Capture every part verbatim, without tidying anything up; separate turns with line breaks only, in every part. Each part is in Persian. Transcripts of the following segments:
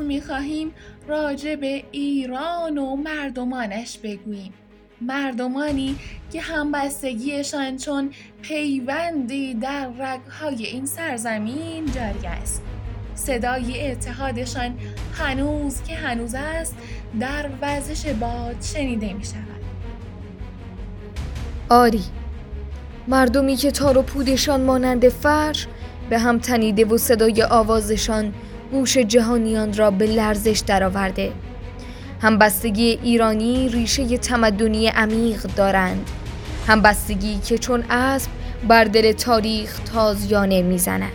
اسم می‌خواهیم راجع به ایران و مردمانش بگوییم. مردمانی که همبستگیشان چون پیوندی در رگ‌های این سرزمین جاری است. صدای اتحادشان هنوز که هنوز است در وزش باد شنیده می شود.
آری، مردمی که تار و پودشان مانند فرش به هم تنیده و صدای آوازشان گوش جهانیان را به لرزش درآورده. همبستگی ایرانی ریشه تمدنی عمیق دارند، همبستگی که چون اسب بر دل تاریخ تازیانه میزند.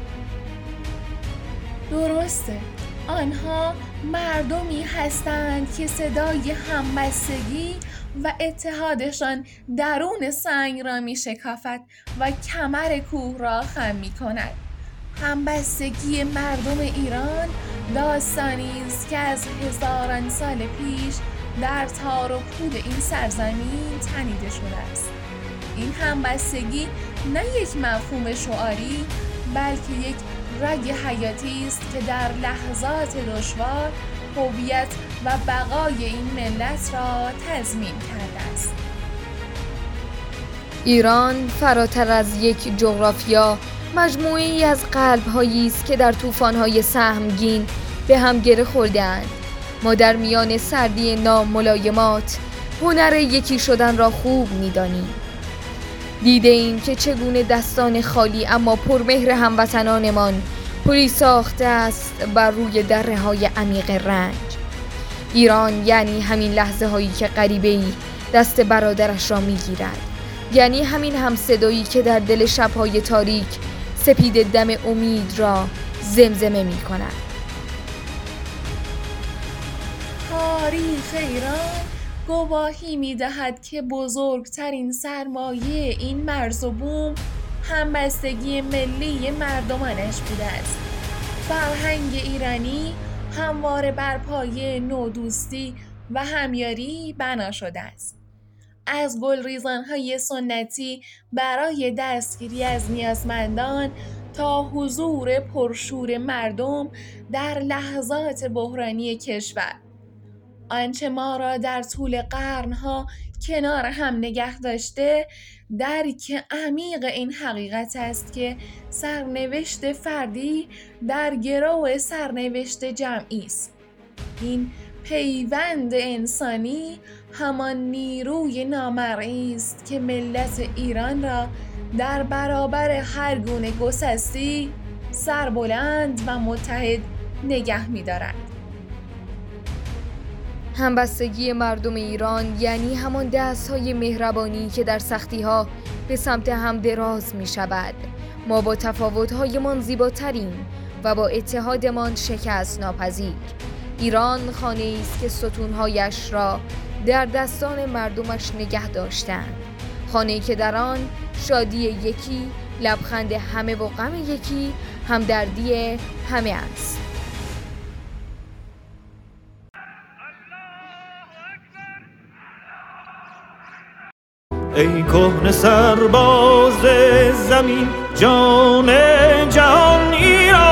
درسته، آنها مردمی هستند که صدای همبستگی و اتحادشان درون سنگ را می شکافد و کمر کوه را خم می کند. همبستگی مردم ایران داستانی است که از هزاران سال پیش در تار و پود این سرزمین تنیده شده است. این همبستگی نه یک مفهوم شعاری بلکه یک رگ حیاتی است که در لحظات دشوار هویت و بقای این ملت را تضمین کرده است.
ایران فراتر از یک جغرافیا مجموعه‌ای از قلب‌هایی است که در طوفان‌های سهمگین به هم گره خورده‌اند. ما در میان سردی ناملایمات هنر یکی شدن را خوب می‌دانیم. دیده ایم که چگونه دستان خالی اما پرمهر هموطنانمان پلی ساخته است بر روی دره‌های عمیق رنج. ایران یعنی همین لحظه هایی که غریبه‌ای دست برادرش را می‌گیرد، یعنی همین همصدایی که در دل شب‌های تاریک سپید دم امید را زمزمه می‌کند.
تاریخ ایران گواهی می‌دهد که بزرگترین سرمایه این مرز و بوم همبستگی ملی مردمانش بوده است. فرهنگ ایرانی همواره بر پایه نودوستی و همیاری بنا شده است. از گلریزان‌های سنتی برای دستگیری از نیازمندان تا حضور پرشور مردم در لحظات بحرانی کشور. آنچه ما را در طول قرنها کنار هم نگه داشته درک عمیق این حقیقت است که سرنوشت فردی در گرو سرنوشت جمعی است. این پیوند انسانی همان نیروی نامرئی است که ملت ایران را در برابر هر گونه گسستی سربلند و متحد نگه می‌دارد.
همبستگی مردم ایران یعنی همان دست‌های مهربانی که در سختی‌ها به سمت هم دراز می‌شود. ما با تفاوت‌هایمان زیباتریم و با اتحادمان شکست ناپذیر. ایران خانه‌ای است که ستون‌هایش را در دستان مردمش نگه داشتند. خانه‌ای که در آن شادی یکی، لبخند همه و غم یکی، همدردی همه است.
ای کهنه سرباز زمین، جان جهان ایران